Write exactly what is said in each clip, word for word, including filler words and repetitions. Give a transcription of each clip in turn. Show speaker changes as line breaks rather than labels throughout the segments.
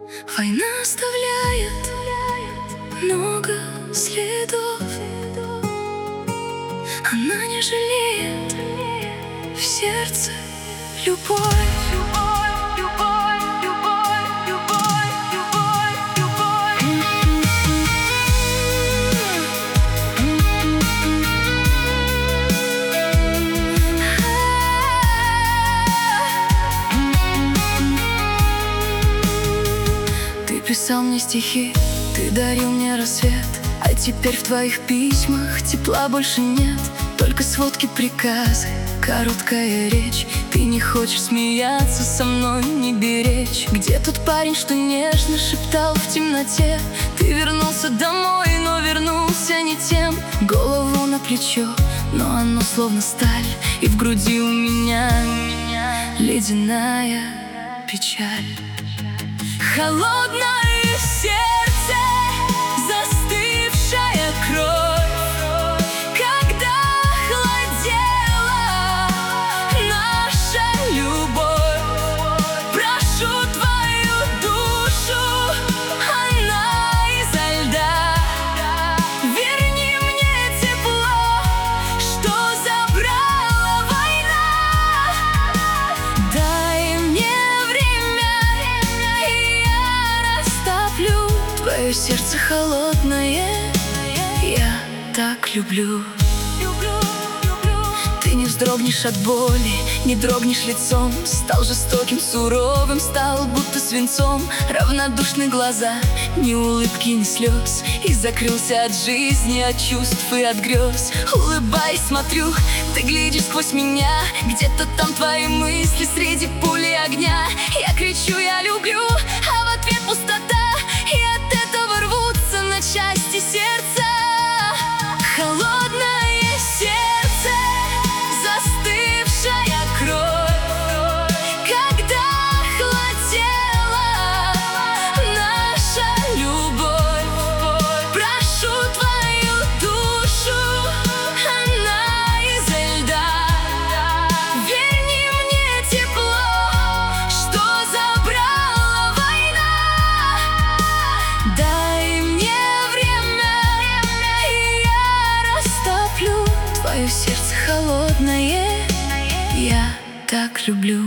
Война оставляет много следов. Она не жалеет, в сердце любовь. Ты писал мне стихи, ты дарил мне рассвет, а теперь в твоих письмах тепла больше нет. Только сводки, приказы, короткая речь. Ты не хочешь смеяться со мной, не беречь. Где тот парень, что нежно шептал в темноте? Ты вернулся домой, но вернулся не тем. Голову на плечо, но оно словно сталь. И в груди у меня ледяная печаль. Холодное сердце, застывшая кровь, когда охладела наша любовь. Прошу твою душу, она изо льда. Верни мне тепло, что забрала война. Дай мне твое сердце холодное, я так люблю. Ты не вздрогнешь от боли, не дрогнешь лицом. Стал жестоким, суровым, стал будто свинцом. Равнодушны глаза, ни улыбки, ни слез. И закрылся от жизни, от чувств и от грез. Улыбаясь, смотрю, ты глядишь сквозь меня. Где-то там твои мысли среди пули огня. Я кричу, я люблю, а в ответ пустота. Части сердца, холодное сердце, застывшая кровь, когда охладела наша любовь. Прошу твою душу, она изо льда. Верни мне тепло, что забрала война. Дай мне твое сердце холодное, я так люблю.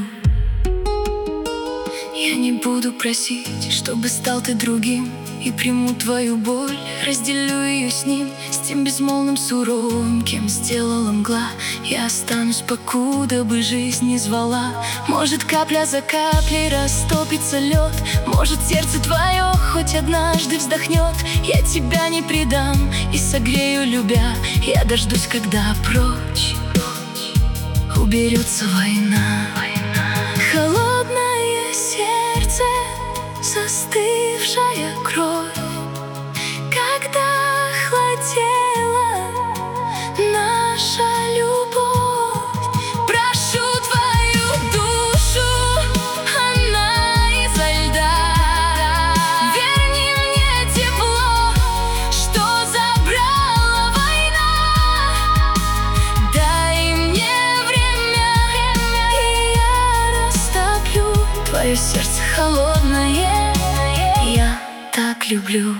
Я не буду просить, чтобы стал ты другим, и приму твою боль, разделю ее с ним, с тем безмолвным суровым, кем сделала мгла. Я останусь, покуда бы жизнь не звала. Может, капля за каплей растопится лед, может, сердце твое хоть однажды вздохнет. Я тебя не предам и согрею, любя. Я дождусь, когда прочь уберется война. Холодное сердце, застывшая кровь, когда охладела наша любовь. Прошу твою душу, она изо льда. Верни мне тепло, что забрала война. Дай мне время, и я растоплю твое сердце холодное, я так люблю.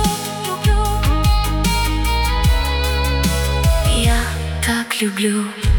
Я так люблю.